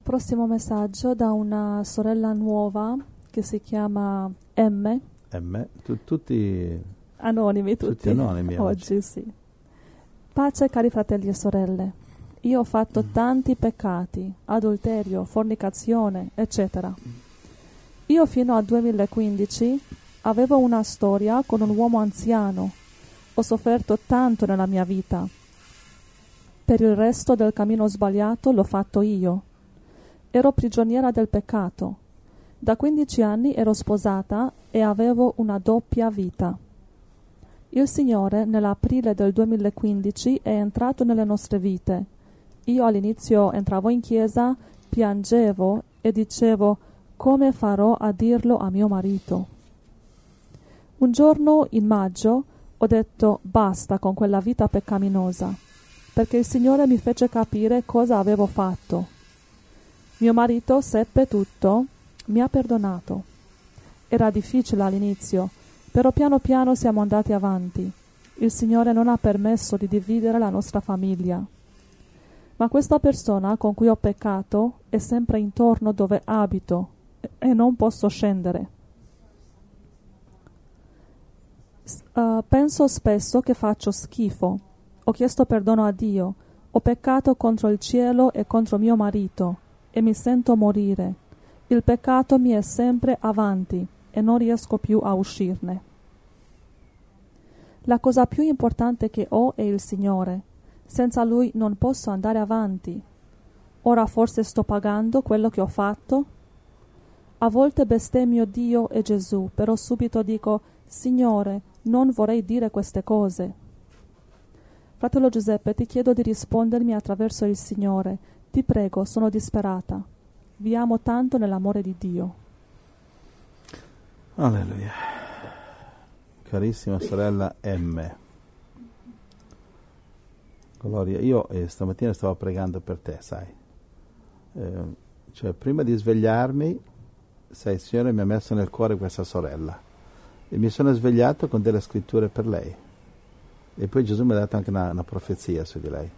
prossimo messaggio da una sorella nuova che si chiama M. Tutti anonimi, tutti anonimi oggi. Sì. Pace cari fratelli e sorelle. Io ho fatto tanti peccati, adulterio, fornicazione, eccetera. Io fino al 2015 avevo una storia con un uomo anziano. Ho sofferto tanto nella mia vita. Per il resto del cammino sbagliato l'ho fatto io. Ero prigioniera del peccato. Da 15 anni ero sposata e avevo una doppia vita. Il Signore nell'aprile del 2015 è entrato nelle nostre vite. Io all'inizio entravo in chiesa, piangevo e dicevo: come farò a dirlo a mio marito? Un giorno in maggio ho detto basta con quella vita peccaminosa, perché il Signore mi fece capire cosa avevo fatto. Mio marito seppe tutto, mi ha perdonato. Era difficile all'inizio, però piano piano siamo andati avanti. Il Signore non ha permesso di dividere la nostra famiglia. Ma questa persona con cui ho peccato è sempre intorno dove abito e non posso scendere. Penso spesso che faccio schifo. Ho chiesto perdono a Dio. Ho peccato contro il cielo e contro mio marito e mi sento morire. Il peccato mi è sempre avanti e non riesco più a uscirne. La cosa più importante che ho è il Signore. Senza Lui non posso andare avanti. Ora forse sto pagando quello che ho fatto? A volte bestemmio Dio e Gesù, però subito dico: Signore, non vorrei dire queste cose. Fratello Giuseppe, ti chiedo di rispondermi attraverso il Signore. Ti prego, sono disperata. Vi amo tanto nell'amore di Dio. Alleluia. Carissima sorella M. Gloria, io stamattina stavo pregando per te, sai. Cioè, prima di svegliarmi, sai, il Signore mi ha messo nel cuore questa sorella. E mi sono svegliato con delle scritture per lei. E poi Gesù mi ha dato anche una profezia su di lei.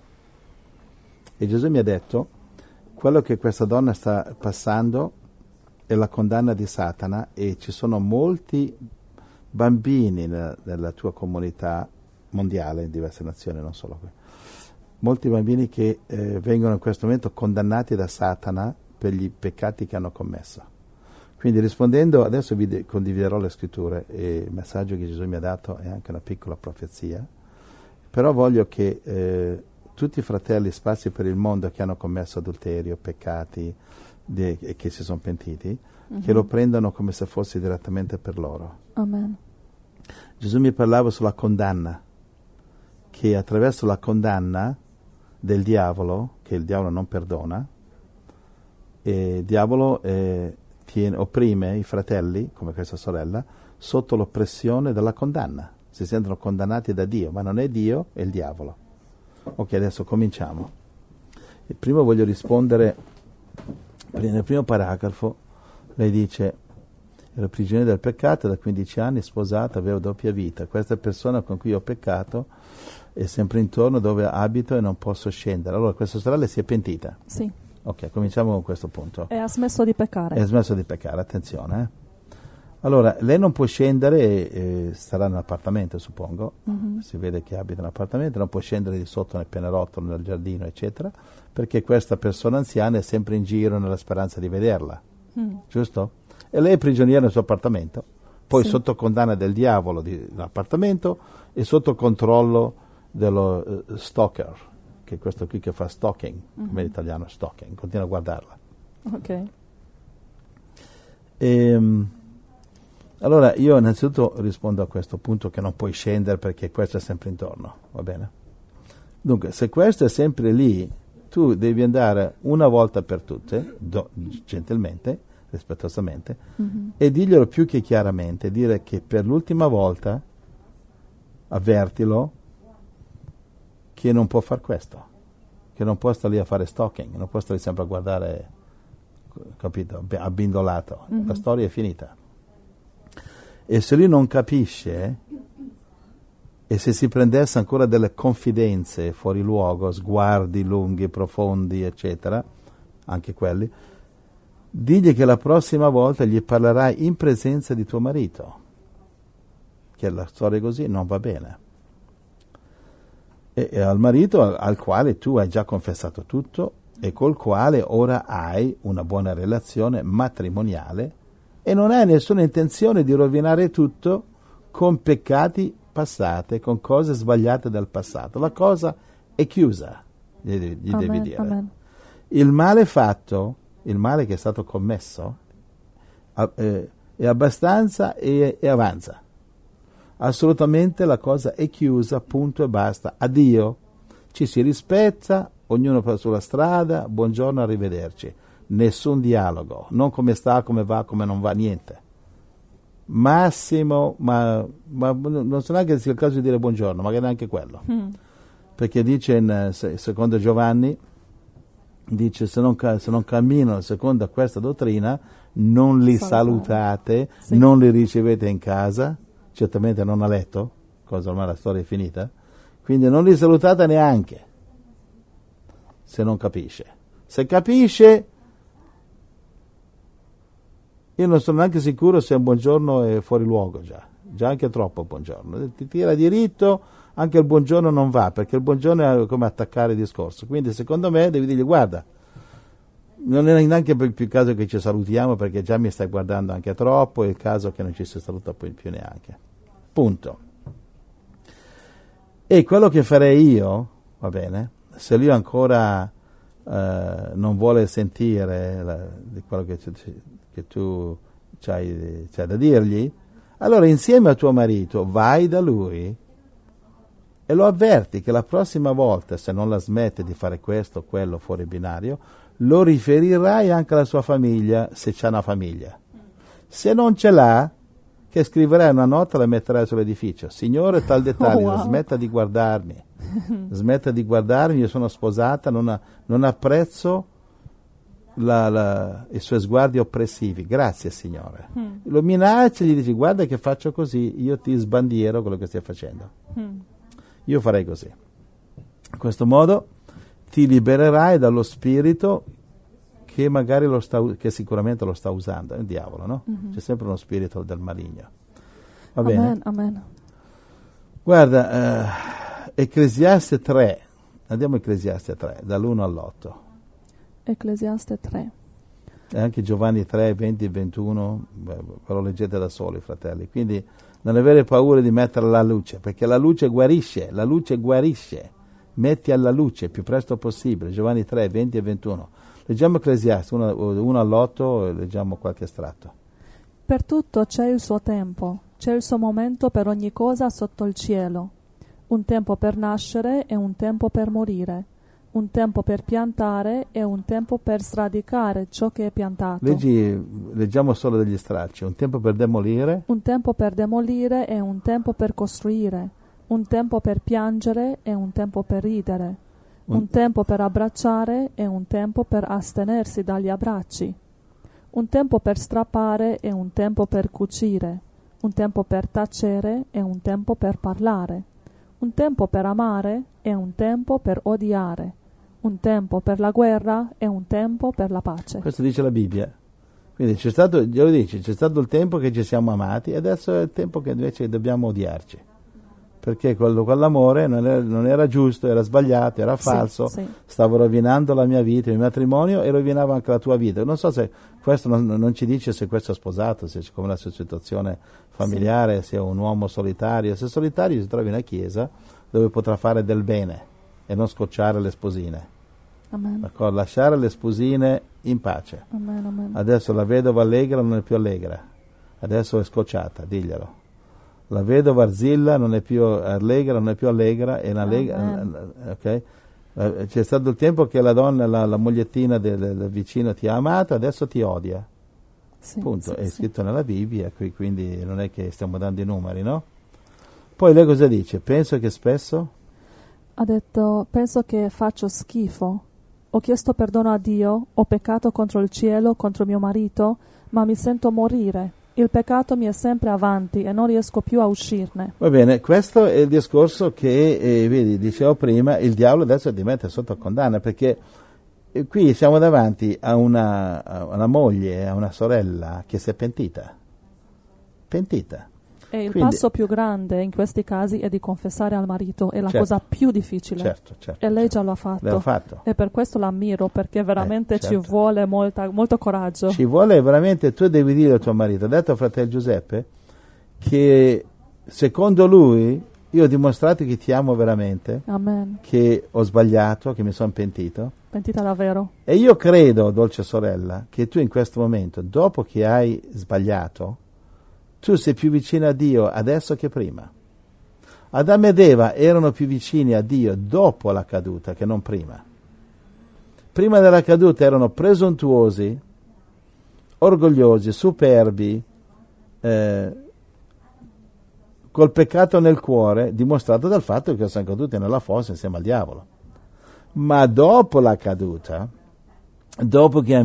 E Gesù mi ha detto: quello che questa donna sta passando è la condanna di Satana, e ci sono molti bambini nella tua comunità mondiale, in diverse nazioni, non solo qui. Molti bambini che vengono in questo momento condannati da Satana per gli peccati che hanno commesso. Quindi rispondendo, adesso vi condividerò le scritture e il messaggio che Gesù mi ha dato è anche una piccola profezia, però voglio che tutti i fratelli sparsi per il mondo che hanno commesso adulterio, peccati e che si sono pentiti, che lo prendano come se fosse direttamente per loro. Amen. Gesù mi parlava sulla condanna, che attraverso la condanna del diavolo, che il diavolo non perdona, e il diavolo opprime i fratelli, come questa sorella, sotto l'oppressione della condanna. Si sentono condannati da Dio, ma non è Dio, è il diavolo. Ok, adesso cominciamo. E prima voglio rispondere, nel primo paragrafo, lei dice: ero prigioniera del peccato da 15 anni, sposata, avevo doppia vita. Questa persona con cui ho peccato è sempre intorno dove abito e non posso scendere. Allora, questa sorella si è pentita? Sì. Ok, cominciamo con questo punto. E ha smesso di peccare. Ha smesso di peccare, attenzione. Allora, lei non può scendere, starà nell'appartamento, suppongo. Si vede che abita in un appartamento, non può scendere di sotto nel pianerottolo, nel giardino, eccetera, perché questa persona anziana è sempre in giro nella speranza di vederla. Giusto? E lei è prigioniera nel suo appartamento, poi sotto condanna del diavolo dell'appartamento e sotto controllo dello stalker, che è questo qui che fa stalking, come in italiano stalking, continua a guardarla. Ok. Allora io innanzitutto rispondo a questo punto, che non puoi scendere perché questo è sempre intorno, va bene? Dunque, se questo è sempre lì, tu devi andare una volta per tutte, gentilmente, rispettosamente, e diglielo più che chiaramente, dire che per l'ultima volta avvertilo che non può far questo, che non può stare lì a fare stalking, non può stare sempre a guardare, capito, abbindolato. La storia è finita. E se lui non capisce, e se si prendesse ancora delle confidenze fuori luogo, sguardi lunghi, profondi, eccetera, anche quelli, digli che la prossima volta gli parlerai in presenza di tuo marito, che la storia così non va bene. E al marito al quale tu hai già confessato tutto e col quale ora hai una buona relazione matrimoniale e non hai nessuna intenzione di rovinare tutto con peccati passati, con cose sbagliate del passato. La cosa è chiusa, gli devi dire. Amen. Il male fatto, il male che è stato commesso, è abbastanza e avanza. Assolutamente la cosa è chiusa, punto e basta. Addio. Ci si rispetta, ognuno va sulla strada, buongiorno, arrivederci. Nessun dialogo, non come sta, come va, come non va, niente. Massimo, ma non so neanche se sia il caso di dire buongiorno, magari neanche quello. Perché dice secondo Giovanni, dice se non camminano secondo questa dottrina, non li salutate, sì. Non li ricevete in casa, certamente non a letto, cosa ormai la storia è finita, quindi non li salutate neanche, se non capisce. Se capisce, io non sono neanche sicuro se un buongiorno è fuori luogo già anche troppo buongiorno. Ti tira diritto, anche il buongiorno non va, perché il buongiorno è come attaccare il discorso. Quindi secondo me devi dirgli guarda, non è neanche più il caso che ci salutiamo perché già mi stai guardando anche troppo, è il caso che non ci si saluta poi più neanche. Punto. E quello che farei io, va bene, se lui ancora non vuole sentire di quello che tu c'hai da dirgli, allora insieme a tuo marito vai da lui e lo avverti che la prossima volta, se non la smette di fare questo o quello fuori binario, lo riferirai anche alla sua famiglia, se c'ha una famiglia. Se non ce l'ha, che scriverai una nota e la metterai sull'edificio. Signore, tal dettaglio, smetta di guardarmi. Smetta di guardarmi, io sono sposata, non apprezzo i suoi sguardi oppressivi. Grazie, Signore. Lo minaccia e gli dici, guarda che faccio così, io ti sbandiero quello che stai facendo. Io farei così. In questo modo ti libererai dallo spirito che magari che sicuramente lo sta usando, è il diavolo, no? C'è sempre uno spirito del maligno. Va bene? Amen. Guarda, Ecclesiaste 3, andiamo a Ecclesiaste 3, dall'1 all'8. Ecclesiaste 3. E anche Giovanni 3, 20 e 21, ve lo leggete da soli, fratelli. Quindi non avere paura di mettere alla luce, perché la luce guarisce. Metti alla luce il più presto possibile. Giovanni 3, 20 e 21. Leggiamo Ecclesiaste 1 all'8 e leggiamo qualche estratto. Per tutto c'è il suo tempo, c'è il suo momento per ogni cosa sotto il cielo. Un tempo per nascere e un tempo per morire. Un tempo per piantare e un tempo per sradicare ciò che è piantato. Leggiamo solo degli stracci. Un tempo per demolire. Un tempo per demolire e un tempo per costruire. Un tempo per piangere e un tempo per ridere. Un tempo per abbracciare e un tempo per astenersi dagli abbracci. Un tempo per strappare e un tempo per cucire. Un tempo per tacere e un tempo per parlare. Un tempo per amare e un tempo per odiare. Un tempo per la guerra e un tempo per la pace. Questo dice la Bibbia. Quindi c'è stato il tempo che ci siamo amati e adesso è il tempo che invece dobbiamo odiarci. Perché quell'amore non era giusto, era sbagliato, era falso, sì. Stavo rovinando la mia vita, il mio matrimonio e rovinava anche la tua vita. Non so se questo non ci dice se questo è sposato, se come la sua situazione familiare, se è un uomo solitario. Se è solitario si trova in una chiesa dove potrà fare del bene e non scocciare le sposine. Amen. D'accordo? Lasciare le sposine in pace. Amen. Adesso la vedova allegra non è più allegra, adesso è scocciata, diglielo. La vedova arzilla non è più allegra, e okay? C'è stato il tempo che la donna, la mogliettina del vicino ti ha amato, adesso ti odia. Punto. È scritto nella Bibbia, quindi non è che stiamo dando i numeri, no? Poi lei cosa dice? Penso che spesso? Ha detto, penso che faccio schifo. Ho chiesto perdono a Dio, ho peccato contro il cielo, contro mio marito, ma mi sento morire. Il peccato mi è sempre avanti e non riesco più a uscirne. Va bene, questo è il discorso che, vedi, dicevo prima, il diavolo adesso diventa sotto condanna, perché E qui siamo davanti a una moglie, a una sorella che si è pentita. E il Quindi- passo più grande in questi casi è di confessare al marito, è la Certo. cosa più difficile. Certo. E lei già lo ha fatto. L'ha fatto. E per questo l'ammiro, perché veramente certo. ci vuole molto coraggio. Ci vuole veramente, tu devi dire al tuo marito, ha detto a fratello Giuseppe, che secondo lui io ho dimostrato che ti amo veramente, Amen. che ho sbagliato, che mi sono pentito. Pentita davvero. E io credo, dolce sorella, che tu in questo momento, dopo che hai sbagliato, tu sei più vicino a Dio adesso che prima. Adamo ed Eva erano più vicini a Dio dopo la caduta che non prima. Prima della caduta erano presuntuosi, orgogliosi, superbi, col peccato nel cuore, dimostrato dal fatto che sono caduti nella fossa insieme al diavolo. Ma dopo la caduta, dopo che hanno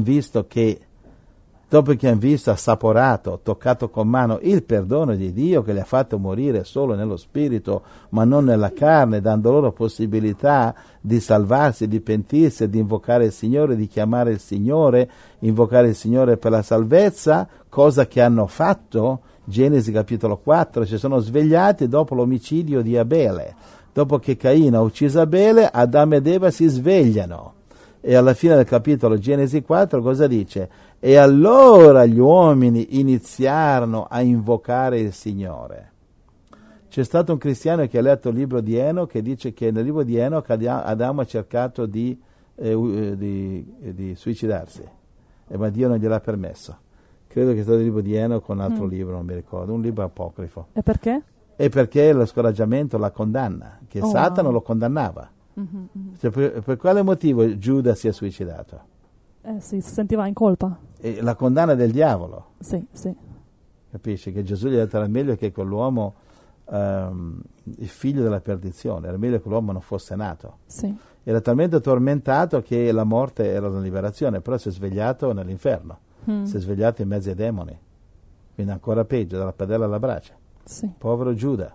visto, assaporato, toccato con mano il perdono di Dio che li ha fatto morire solo nello spirito ma non nella carne, dando loro possibilità di salvarsi, di pentirsi, di invocare il Signore, di chiamare il Signore, invocare il Signore per la salvezza, cosa che hanno fatto, Genesi capitolo 4, si sono svegliati dopo l'omicidio di Abele. Dopo che Caino ha ucciso Abele, Adamo ed Eva si svegliano. E alla fine del capitolo Genesi 4 cosa dice? E allora gli uomini iniziarono a invocare il Signore. C'è stato un cristiano che ha letto il libro di Enoch che dice che nel libro di Enoch Adamo ha cercato di suicidarsi, ma Dio non gliel'ha permesso. Credo che è stato il libro di Enoch con un altro libro, non mi ricordo, un libro apocrifo. E perché? E perché lo scoraggiamento, la condanna, che Satano lo condannava. Cioè, per quale motivo Giuda si è suicidato? Sì, si sentiva in colpa. E la condanna del diavolo. Sì. Capisci? Che Gesù gli ha detto era meglio che quell'uomo, il figlio della perdizione, era meglio che l'uomo non fosse nato. Sì. Era talmente tormentato che la morte era la liberazione, però si è svegliato nell'inferno, si è svegliato in mezzo ai demoni, quindi ancora peggio, dalla padella alla brace. Sì. Povero Giuda.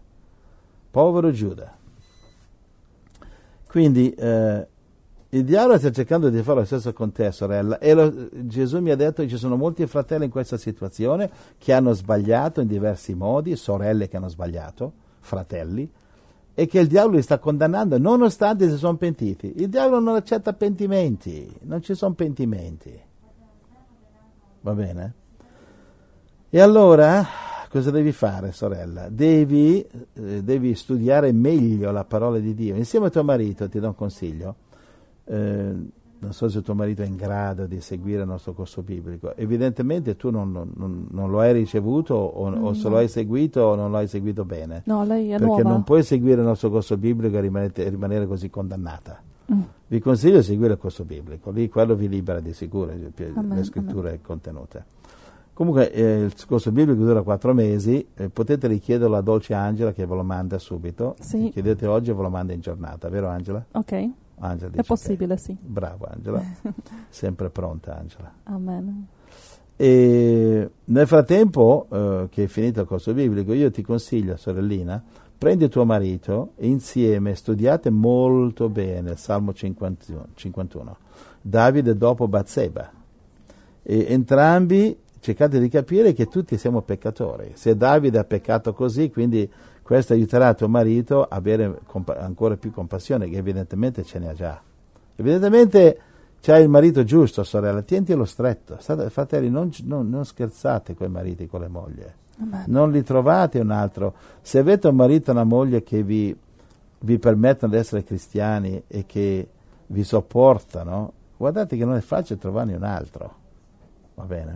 Quindi il diavolo sta cercando di fare lo stesso con te, sorella, e Gesù mi ha detto che ci sono molti fratelli in questa situazione che hanno sbagliato in diversi modi, sorelle che hanno sbagliato, fratelli, e che il diavolo li sta condannando nonostante si sono pentiti. Il diavolo non accetta pentimenti, non ci sono pentimenti. Va bene? E allora cosa devi fare, sorella? Devi studiare meglio la parola di Dio. Insieme a tuo marito ti do un consiglio. Non so se tuo marito è in grado di seguire il nostro corso biblico. Evidentemente tu non lo hai ricevuto o se lo hai seguito non lo hai seguito bene. No, lei è perché nuova. non puoi seguire il nostro corso biblico e rimanere così condannata. Vi consiglio di seguire il corso biblico, lì quello vi libera di sicuro, le scritture contenute. Comunque il corso biblico dura 4 mesi, potete richiederlo a Dolce Angela che ve lo manda subito. Sì. Chiedete oggi e ve lo manda in giornata, vero Angela? Ok. Angela dice, È possibile, okay. sì. Bravo Angela, sempre pronta Angela. Amen. E nel frattempo che è finito il corso biblico, io ti consiglio, sorellina, prendi tuo marito e insieme studiate molto bene il Salmo 51, Davide dopo Batseba, e entrambi cercate di capire che tutti siamo peccatori. Se Davide ha peccato così, quindi questo aiuterà tuo marito a avere ancora più compassione, che evidentemente ce ne ha già. Evidentemente c'hai il marito giusto, sorella, tientilo stretto. Fratelli, non scherzate con i mariti, con le mogli. Amen. Non li trovate un altro. Se avete un marito e una moglie che vi permettono di essere cristiani e che vi sopportano, guardate che non è facile trovarne un altro. Va bene?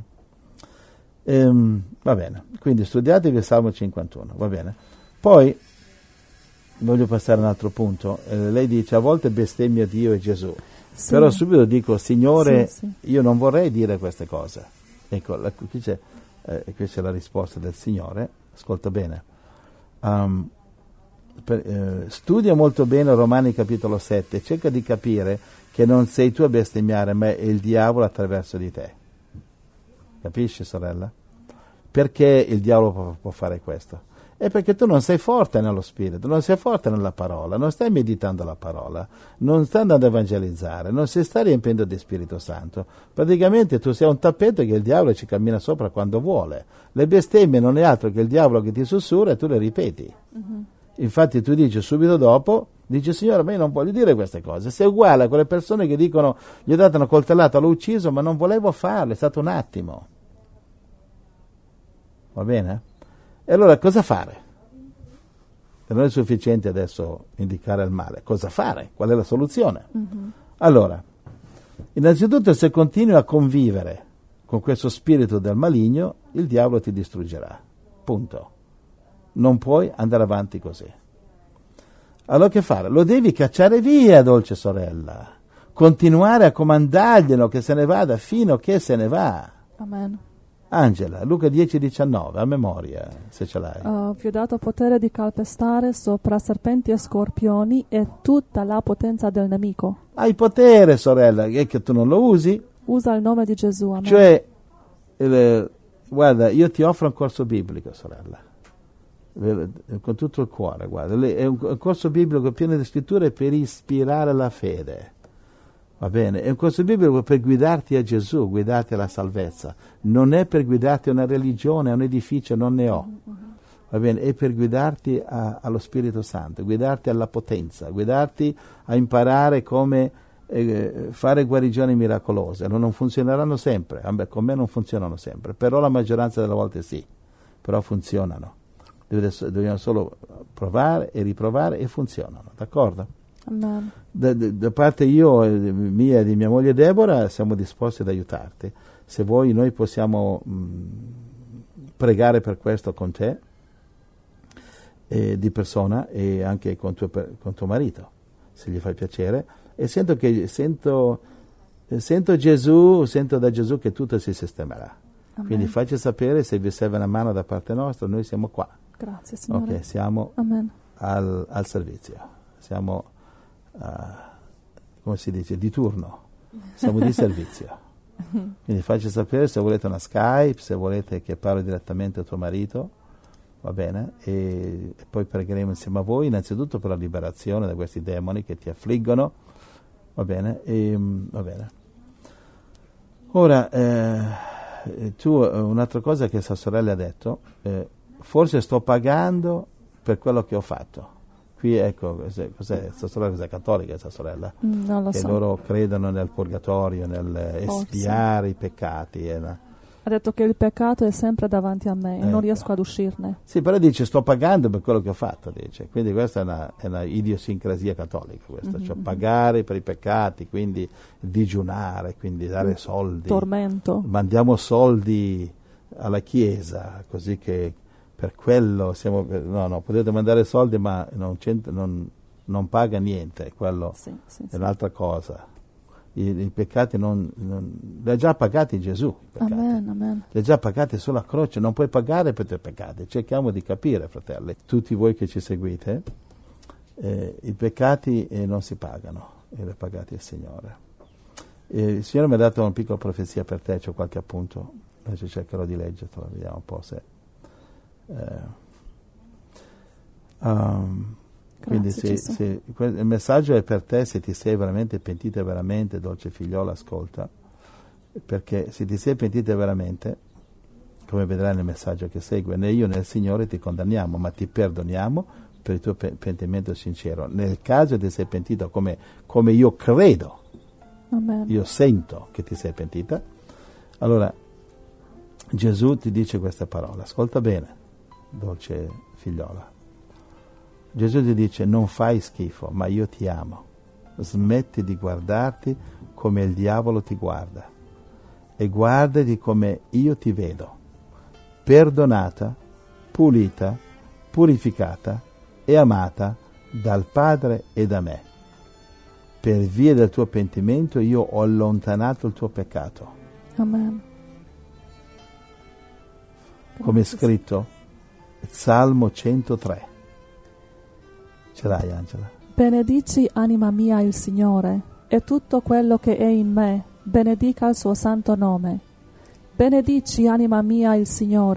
Va bene, quindi studiatevi il Salmo 51, va bene. Poi voglio passare a un altro punto. Lei dice a volte bestemmio Dio e Gesù, Sì. però subito dico Signore, Sì. io non vorrei dire queste cose. Ecco, qui c'è la risposta del Signore. Ascolta bene. Studia molto bene Romani capitolo 7, cerca di capire che non sei tu a bestemmiare, ma è il diavolo attraverso di te. Capisci, sorella? Perché il diavolo può fare questo? È perché tu non sei forte nello spirito, non sei forte nella parola, non stai meditando la parola, non stai andando a evangelizzare, non si sta riempiendo di Spirito Santo. Praticamente tu sei un tappeto che il diavolo ci cammina sopra quando vuole. Le bestemmie non è altro che il diavolo che ti sussurra e tu le ripeti. Infatti tu dici subito dopo, dici Signore, ma io non voglio dire queste cose. Sei uguale a quelle persone che dicono gli ho dato una coltellata, l'ho ucciso, ma non volevo farlo, è stato un attimo. Va bene? E allora cosa fare? E non è sufficiente adesso indicare il male. Cosa fare? Qual è la soluzione? Allora, innanzitutto se continui a convivere con questo spirito del maligno, il diavolo ti distruggerà. Punto. Non puoi andare avanti così. Allora che fare? Lo devi cacciare via, dolce sorella. Continuare a comandarglielo che se ne vada fino a che se ne va. Amen. Angela, Luca 10,19, a memoria, se ce l'hai. Vi ho dato potere di calpestare sopra serpenti e scorpioni e tutta la potenza del nemico. Hai potere, sorella, è che tu non lo usi. Usa il nome di Gesù. Amen. Cioè, guarda, io ti offro un corso biblico, sorella, con tutto il cuore, guarda. È un corso biblico pieno di scritture per ispirare la fede. Va bene? È un corso biblico per guidarti a Gesù, guidarti alla salvezza. Non è per guidarti a una religione, a un edificio, non ne ho. Va bene? È per guidarti allo Spirito Santo, guidarti alla potenza, guidarti a imparare come fare guarigioni miracolose. Non funzioneranno sempre, con me non funzionano sempre, però la maggioranza delle volte sì, però funzionano. Dobbiamo solo provare e riprovare e funzionano, d'accordo? Amen. Da parte mia e di mia moglie Deborah siamo disposti ad aiutarti. Se vuoi noi possiamo pregare per questo con te, di persona, e anche con tuo marito, se gli fai piacere. E sento Gesù, sento da Gesù che tutto si sistemerà. Amen. Quindi facci sapere se vi serve una mano da parte nostra, noi siamo qua. Grazie Signore. Ok, siamo Amen. al servizio. Siamo come si dice, di turno, siamo di servizio. Quindi facci sapere se volete una Skype, se volete che parli direttamente a tuo marito, va bene? E poi pregheremo insieme a voi, innanzitutto per la liberazione da questi demoni che ti affliggono, va bene? Va bene. Ora, tu, un'altra cosa che questa sorella ha detto, forse sto pagando per quello che ho fatto. Qui ecco, cos'è questa sorella? Cos'è cattolica questa sorella? Non lo che so. loro credono nel purgatorio, nel espiare i peccati. Ha detto che il peccato è sempre davanti a me e non riesco ad uscirne. Sì, però dice sto pagando per quello che ho fatto, dice. Quindi questa è una idiosincrasia cattolica, questa. Cioè pagare per i peccati, quindi digiunare, quindi dare soldi. Tormento. Mandiamo soldi alla Chiesa, così che per quello siamo... No, potete mandare soldi, ma non paga niente, quello è un'altra cosa. I peccati li ha già pagati Gesù. Amen, amen. Li ha già pagati sulla croce, non puoi pagare per i tuoi peccati. Cerchiamo di capire, fratelli, tutti voi che ci seguite, i peccati non si pagano, li ha pagati il Signore. Il Signore mi ha dato una piccola profezia per te, c'ho qualche appunto, adesso cercherò di leggertelo, vediamo un po' se... quindi se il messaggio è per te, se ti sei veramente pentita veramente, dolce figliola, ascolta, perché se ti sei pentita veramente, come vedrai nel messaggio che segue, né io né il Signore ti condanniamo, ma ti perdoniamo per il tuo pentimento sincero. Nel caso ti sei pentita come io credo, Amen. Io sento che ti sei pentita, allora Gesù ti dice questa parola, ascolta bene, dolce figliola. Gesù ti dice: non fai schifo, ma io ti amo. Smetti di guardarti come il diavolo ti guarda e guardati come io ti vedo, perdonata, pulita, purificata e amata dal Padre e da me. Per via del tuo pentimento io ho allontanato il tuo peccato. Amen. Come è scritto Salmo 103. Ce l'hai, Angela? Benedici, anima mia, il Signore, e tutto quello che è in me, benedica il suo santo nome. Benedici, anima mia, il Signore,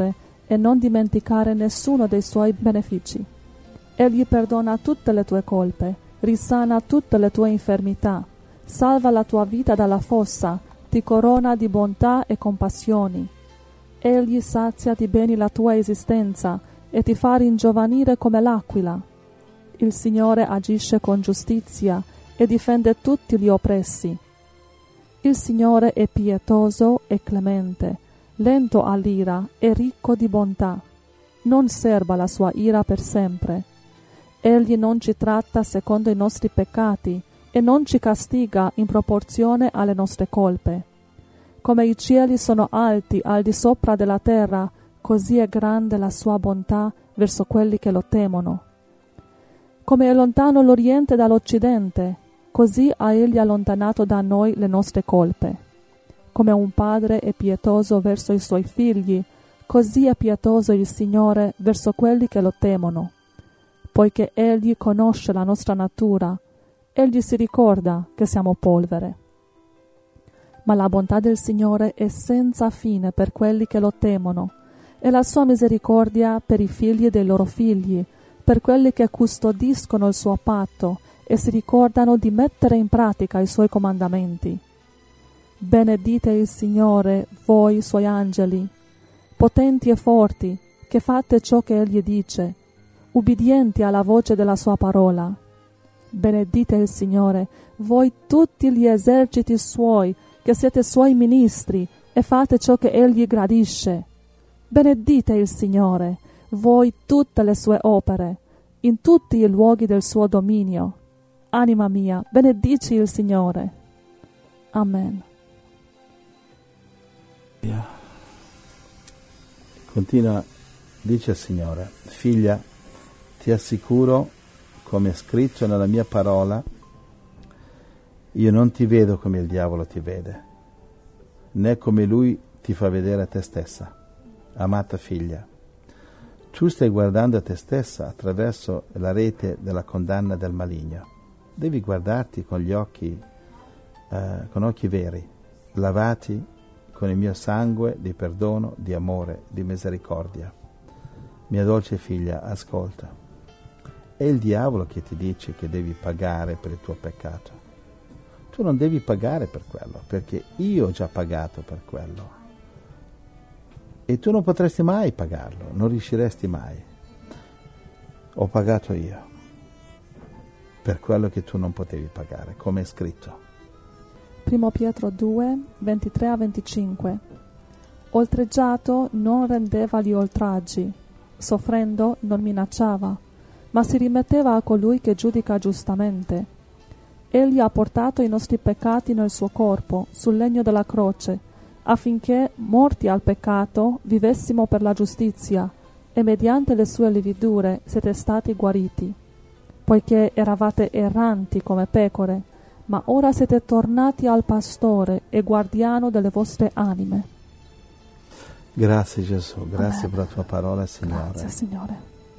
e non dimenticare nessuno dei suoi benefici. Egli perdona tutte le tue colpe, risana tutte le tue infermità, salva la tua vita dalla fossa, ti corona di bontà e compassioni. Egli sazia di beni la tua esistenza e ti fa ringiovanire come l'aquila. Il Signore agisce con giustizia e difende tutti gli oppressi. Il Signore è pietoso e clemente, lento all'ira e ricco di bontà. Non serba la sua ira per sempre. Egli non ci tratta secondo i nostri peccati e non ci castiga in proporzione alle nostre colpe. Come i cieli sono alti al di sopra della terra, così è grande la sua bontà verso quelli che lo temono. Come è lontano l'Oriente dall'Occidente, così ha Egli allontanato da noi le nostre colpe. Come un padre è pietoso verso i suoi figli, così è pietoso il Signore verso quelli che lo temono. Poiché Egli conosce la nostra natura, Egli si ricorda che siamo polvere. Ma la bontà del Signore è senza fine per quelli che lo temono, e la sua misericordia per i figli dei loro figli, per quelli che custodiscono il suo patto e si ricordano di mettere in pratica i suoi comandamenti. Benedite il Signore, voi suoi angeli, potenti e forti, che fate ciò che Egli dice, ubbidienti alla voce della sua parola. Benedite il Signore, voi tutti gli eserciti suoi, che siete suoi ministri e fate ciò che Egli gradisce. Benedite il Signore, voi tutte le sue opere, in tutti i luoghi del suo dominio. Anima mia, benedici il Signore. Amen. Continua, dice il Signore: figlia, ti assicuro, come è scritto nella mia parola, io non ti vedo come il diavolo ti vede, né come lui ti fa vedere a te stessa. Amata figlia, tu stai guardando a te stessa attraverso la rete della condanna del maligno. Devi guardarti con gli occhi, con occhi veri, lavati con il mio sangue di perdono, di amore, di misericordia. Mia dolce figlia, ascolta. È il diavolo che ti dice che devi pagare per il tuo peccato. Tu non devi pagare per quello, perché io ho già pagato per quello. E tu non potresti mai pagarlo, non riusciresti mai. Ho pagato io per quello che tu non potevi pagare, come è scritto. 1 Pietro 2, 23-25. Oltreggiato non rendeva gli oltraggi, soffrendo non minacciava, ma si rimetteva a colui che giudica giustamente. Egli ha portato i nostri peccati nel suo corpo, sul legno della croce, affinché, morti al peccato, vivessimo per la giustizia, e mediante le sue lividure siete stati guariti. Poiché eravate erranti come pecore, ma ora siete tornati al pastore e guardiano delle vostre anime. Grazie Gesù, grazie per la tua parola, Signore. Grazie, Signore.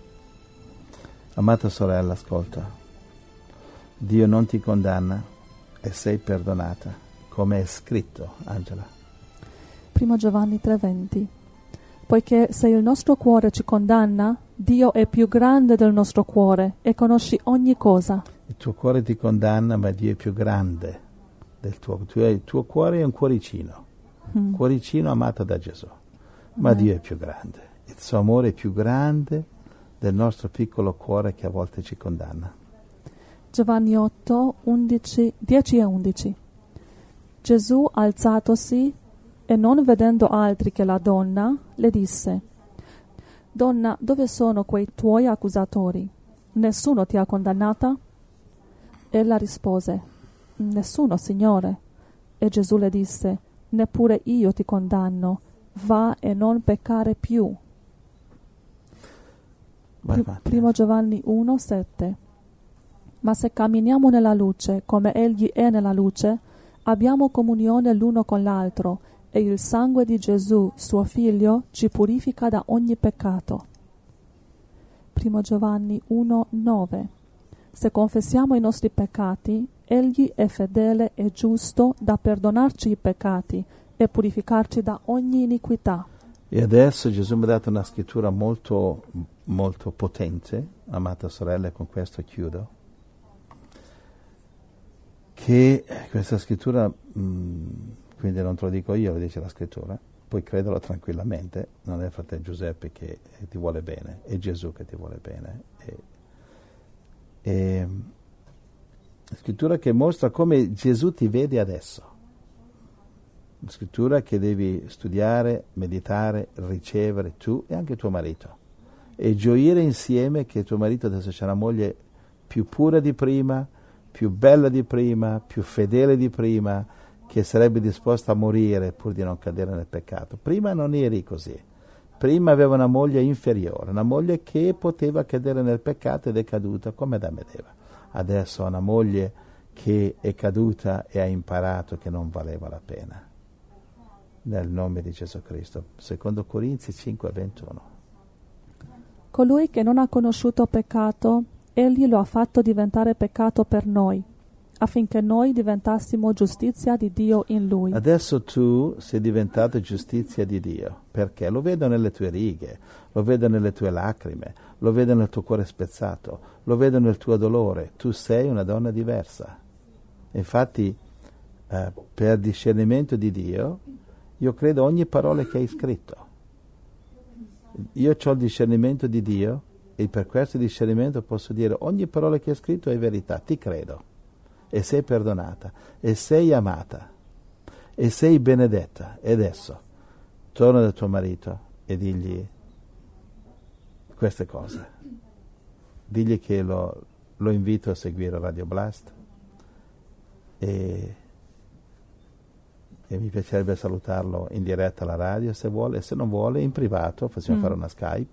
Amata sorella, ascolta. Dio non ti condanna e sei perdonata, come è scritto, Angela. 1 Giovanni 3,20. Poiché se il nostro cuore ci condanna, Dio è più grande del nostro cuore e conosci ogni cosa. Il tuo cuore ti condanna, ma Dio è più grande del tuo. Il tuo cuore è un cuoricino, cuoricino amato da Gesù, ma Dio è più grande. Il suo amore è più grande del nostro piccolo cuore che a volte ci condanna. Giovanni 8, 10 e 11. Gesù, alzatosi e non vedendo altri che la donna, le disse: Donna, dove sono quei tuoi accusatori? Nessuno ti ha condannata? Ella rispose: Nessuno, Signore. E Gesù le disse: Neppure io ti condanno, va e non peccare più. 1 Giovanni 1, 7. Ma se camminiamo nella luce, come Egli è nella luce, abbiamo comunione l'uno con l'altro, e il sangue di Gesù, suo Figlio, ci purifica da ogni peccato. 1 Giovanni 1, 9. Se confessiamo i nostri peccati, Egli è fedele e giusto da perdonarci i peccati e purificarci da ogni iniquità. E adesso Gesù mi ha dato una scrittura molto, molto potente, amata sorella, e con questo chiudo, che questa scrittura, quindi non te lo dico io, lo dice la scrittura, puoi crederlo tranquillamente, non è fratello Giuseppe che ti vuole bene, è Gesù che ti vuole bene. E scrittura che mostra come Gesù ti vede adesso. Una scrittura che devi studiare, meditare, ricevere tu e anche tuo marito. E gioire insieme che tuo marito adesso c'è una moglie più pura di prima, più bella di prima, più fedele di prima, che sarebbe disposta a morire pur di non cadere nel peccato. Prima non eri così. Prima aveva una moglie inferiore, una moglie che poteva cadere nel peccato ed è caduta come Adamo ed Eva. Adesso ha una moglie che è caduta e ha imparato che non valeva la pena. Nel nome di Gesù Cristo. Secondo Corinzi 5:21. Colui che non ha conosciuto peccato, egli lo ha fatto diventare peccato per noi, affinché noi diventassimo giustizia di Dio in lui. Adesso tu sei diventato giustizia di Dio, perché lo vedo nelle tue righe, lo vedo nelle tue lacrime, lo vedo nel tuo cuore spezzato, lo vedo nel tuo dolore. Tu sei una donna diversa. Infatti, per discernimento di Dio, io credo ogni parola che hai scritto. Io ho il discernimento di Dio e per questo discernimento posso dire ogni parola che hai scritto è verità, ti credo. E sei perdonata, e sei amata, e sei benedetta. E adesso torna da tuo marito e digli queste cose. Digli che lo invito a seguire Radio Blast e mi piacerebbe salutarlo in diretta alla radio se vuole, e se non vuole in privato facciamo fare una Skype.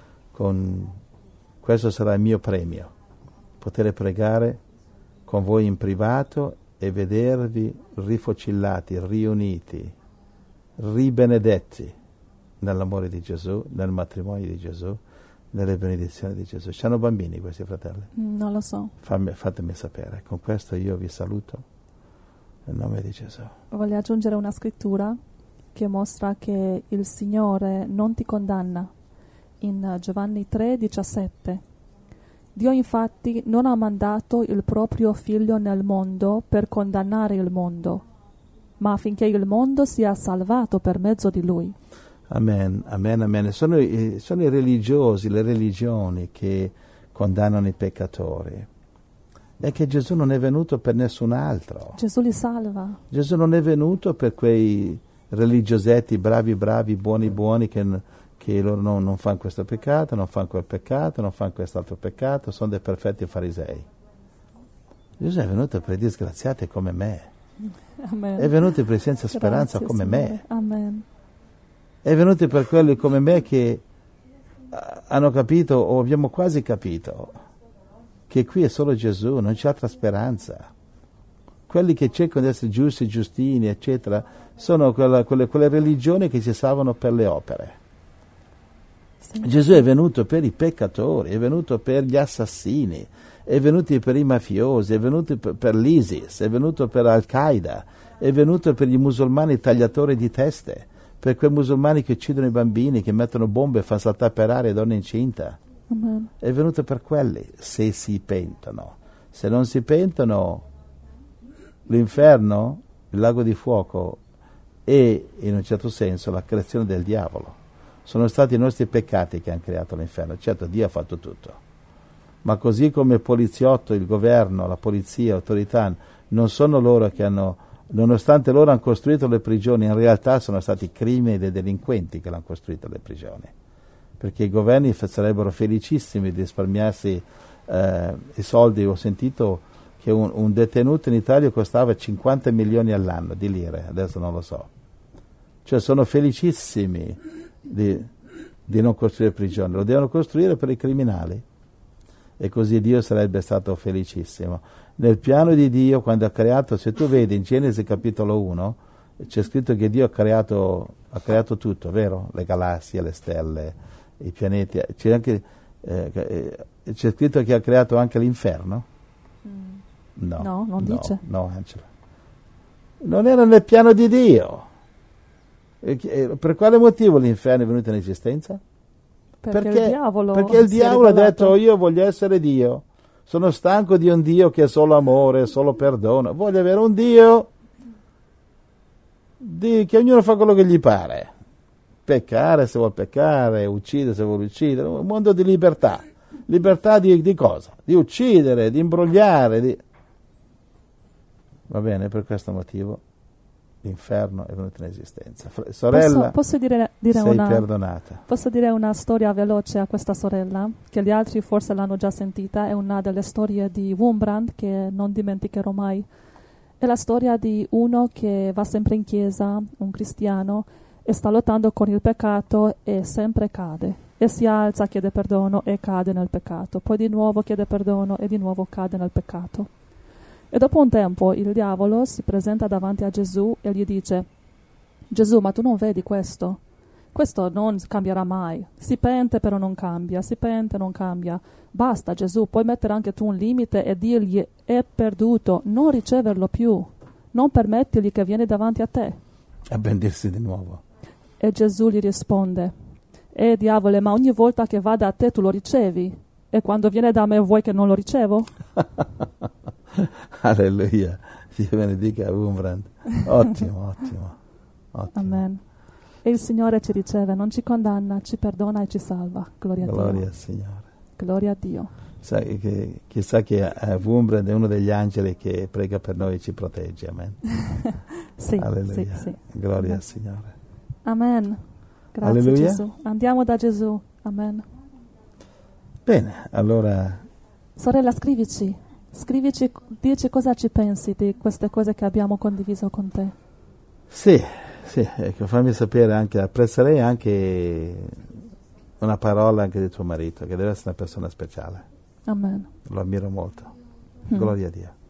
Questo sarà il mio premio, poter pregare con voi in privato e vedervi rifocillati, riuniti, ribenedetti nell'amore di Gesù, nel matrimonio di Gesù, nelle benedizioni di Gesù. C'hanno bambini questi fratelli? Non lo so. Fatemi sapere. Con questo io vi saluto nel nome di Gesù. Voglio aggiungere una scrittura che mostra che il Signore non ti condanna. In Giovanni 3,17. Dio infatti non ha mandato il proprio figlio nel mondo per condannare il mondo, ma affinché il mondo sia salvato per mezzo di lui. Amen, amen, amen. Sono i religiosi, le religioni che condannano i peccatori. È che Gesù non è venuto per nessun altro. Gesù li salva. Gesù non è venuto per quei religiosetti bravi, buoni che loro non fanno questo peccato, non fanno quel peccato, non fanno quest'altro peccato, sono dei perfetti farisei. Gesù è venuto per i disgraziati come me. Amen. È venuto per i senza speranza come Signore. me. Amen. È venuto per quelli come me che hanno capito, o abbiamo quasi capito, che qui è solo Gesù, non c'è altra speranza. Quelli che cercano di essere giusti, giustini, eccetera, sono quelle religioni che si salvano per le opere. Sì. Gesù è venuto per i peccatori, è venuto per gli assassini, è venuto per i mafiosi, è venuto per l'ISIS, è venuto per Al-Qaeda, è venuto per gli musulmani tagliatori di teste, per quei musulmani che uccidono i bambini, che mettono bombe e fanno saltare per aria donne incinta. Amen. È venuto per quelli, se si pentono. Se non si pentono, l'inferno, il lago di fuoco, è in un certo senso la creazione del diavolo. Sono stati i nostri peccati che hanno creato l'inferno. Certo, Dio ha fatto tutto, ma così come il poliziotto, il governo, la polizia, l'autorità, non sono loro che hanno, nonostante loro hanno costruito le prigioni, in realtà sono stati i crimini dei delinquenti che hanno costruito le prigioni, perché i governi sarebbero felicissimi di risparmiarsi i soldi. Ho sentito che un detenuto in Italia costava 50 milioni all'anno di lire, adesso non lo so. Cioè sono felicissimi di non costruire prigioni, lo devono costruire per i criminali, e così Dio sarebbe stato felicissimo. Nel piano di Dio, quando ha creato, se tu vedi in Genesi capitolo 1, c'è scritto che Dio ha creato tutto, vero? Le galassie, le stelle, i pianeti, c'è scritto che ha creato anche l'inferno? No, non dice. No, Angela. Non era nel piano di Dio. Per quale motivo l'inferno è venuto in esistenza? Perché il diavolo, perché il si è diavolo ha ribelato. detto: io voglio essere Dio, sono stanco di un Dio che è solo amore, solo perdono, voglio avere un Dio che ognuno fa quello che gli pare, peccare se vuol peccare, uccidere se vuole uccidere, un mondo di libertà. Libertà di cosa? Di uccidere, di imbrogliare, Va bene, per questo motivo l'inferno è venuto in esistenza. Sorella, Posso dire sei perdonata. Posso dire una storia veloce a questa sorella, che gli altri forse l'hanno già sentita, è una delle storie di Wurmbrand che non dimenticherò mai. È la storia di uno che va sempre in chiesa, un cristiano, e sta lottando con il peccato e sempre cade. E si alza, chiede perdono e cade nel peccato. Poi di nuovo chiede perdono e di nuovo cade nel peccato. E dopo un tempo il diavolo si presenta davanti a Gesù e gli dice: Gesù, ma tu non vedi questo? Questo non cambierà mai. Si pente però non cambia, si pente non cambia. Basta Gesù, puoi mettere anche tu un limite e dirgli: è perduto, non riceverlo più. Non permettergli che viene davanti a te. A bendirsi di nuovo. E Gesù gli risponde: diavolo, ma ogni volta che va da te tu lo ricevi. E quando viene da me vuoi che non lo ricevo? Alleluia, Dio benedica Wurmbrand. Ottimo. Amen. E il Signore ci riceve, non ci condanna, ci perdona e ci salva. Gloria a Dio. Gloria al Signore. Gloria a Dio. Sai che, chissà che Wurmbrand è uno degli angeli che prega per noi e ci protegge. Amen. Sì, Alleluia. sì. Gloria Amen. al Signore. Amen. Grazie Alleluia. Gesù. Andiamo da Gesù. Amen. Bene, allora Sorella, scrivici, dici cosa ci pensi di queste cose che abbiamo condiviso con te. sì, ecco, fammi sapere anche, apprezzerei anche una parola anche di tuo marito, che deve essere una persona speciale. Amen. Lo ammiro molto. Gloria a Dio.